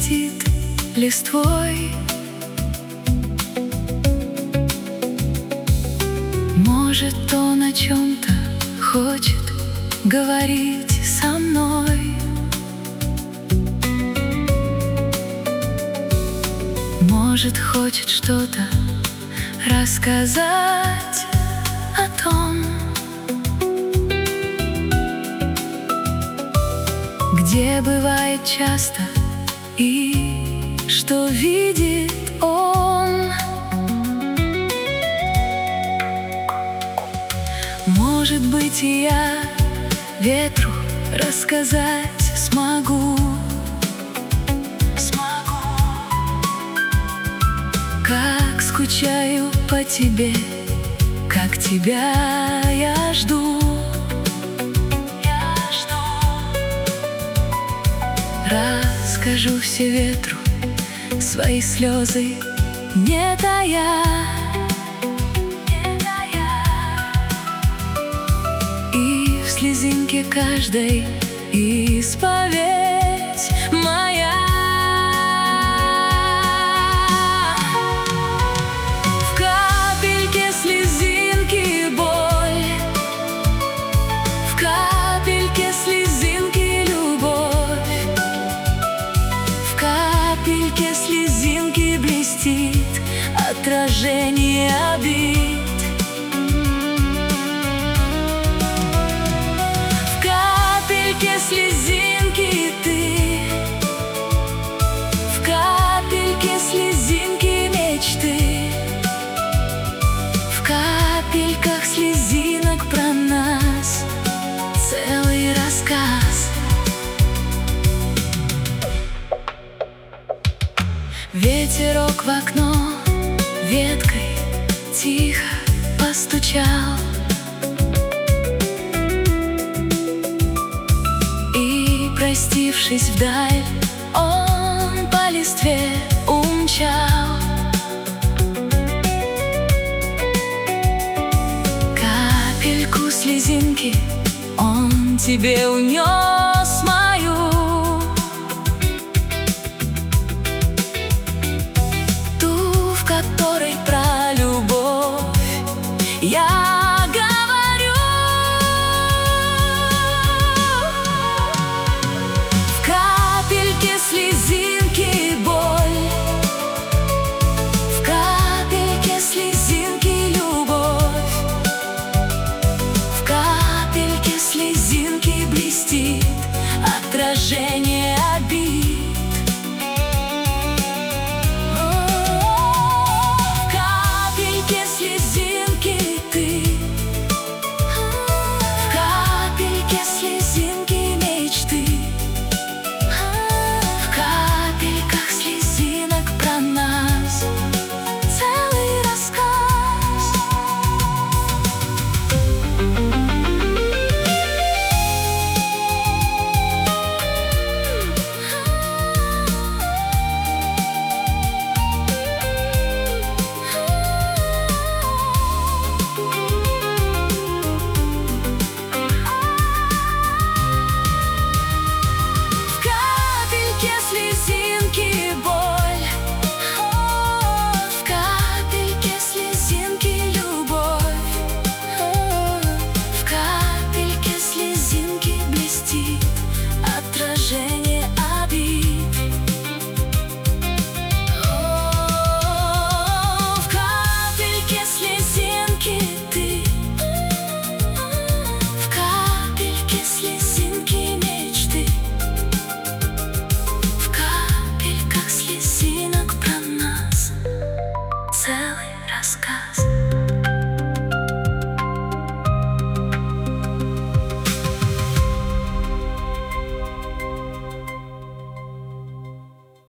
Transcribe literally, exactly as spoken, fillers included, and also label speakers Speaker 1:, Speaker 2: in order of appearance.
Speaker 1: блестит листвой. Может, он о чем-то хочет говорить со мной. Может, хочет что-то рассказать о том, где бывает часто и что видит он. Может быть, и я ветру рассказать смогу, смогу, как скучаю по тебе, как тебя я жду, я жду. Расскажу все ветру свои слезы, не тая, не тая. И в слезинке каждой исповедь моя. В капельке слезинки боль, в капельке слезинки любовь, в капельке слезинки блестит отражение обид. В капельке слезинки ты, в капельке слезинки мечты, в капельках слезинок про нас целый рассказ. Ветерок в окно веткой тихо постучал, и, простившись вдаль, он по листве умчал. Капельку слезинки он тебе унес.